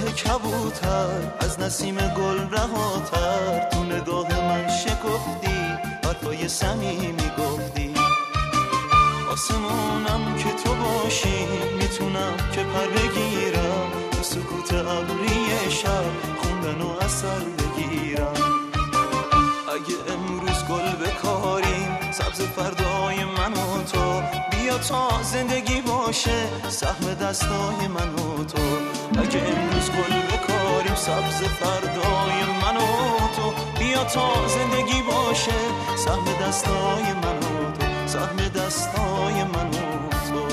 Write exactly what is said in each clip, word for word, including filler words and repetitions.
کبوتر از نسیم گل رهاتر، تو نگاه من شکفتی حرفای صمیمی گفتی. آسمونم که تو باشی میتونم که پر بگیرم، تو سکوت ابری شب خوندن و اثر بگیرم. اگه امروز گل بکاریم سبز فردای من و تو، بیا تا زندگی باشه سهم دستای من و تو. اگه امروز گل بکاریم سبز فردای من و تو، بیا تا زندگی باشه سهم دستای من و تو، سهم دستای من و تو.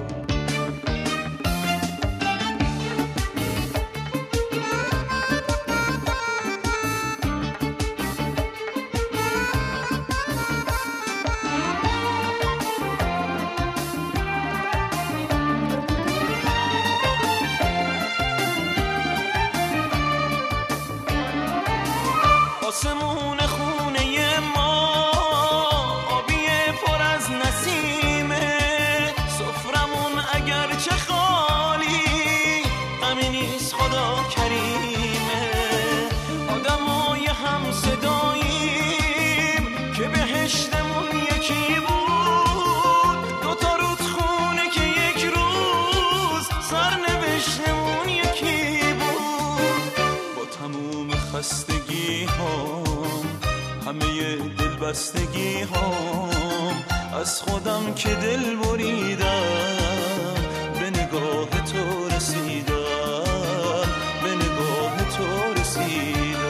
آسمون خونه ما آبیه پر از نسیمه، سفرمون اگر چه خالی غمی نیست خدا کریمه. آدمای هم صداییم که بهشتمون یکی بود، دوتا رودخونه که یک روز سرنوشتمون یکی بود. با تموم خستگی هام، همه دلبستگی هام، از خودم که دل بریدم به نگاه تو رسیدم، به نگاه تو رسیدم.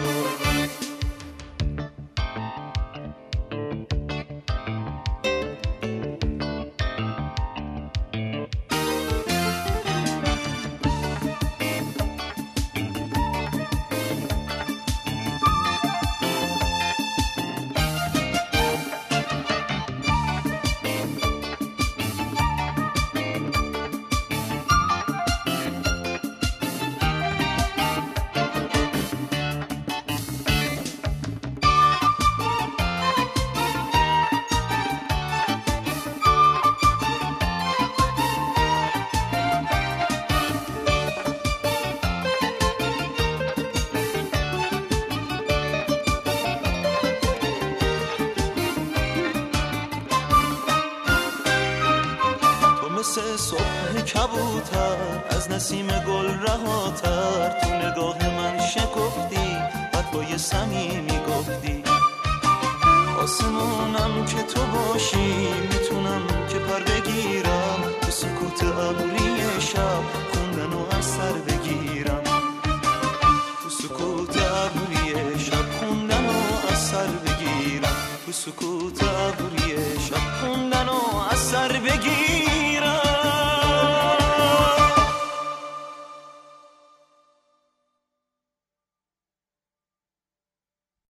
مثل صبح کبوتر از نسیم گل رهاتر، تو نگاه من شکفتی حرفای صمیمی گفتی. آسمونم که تو باشی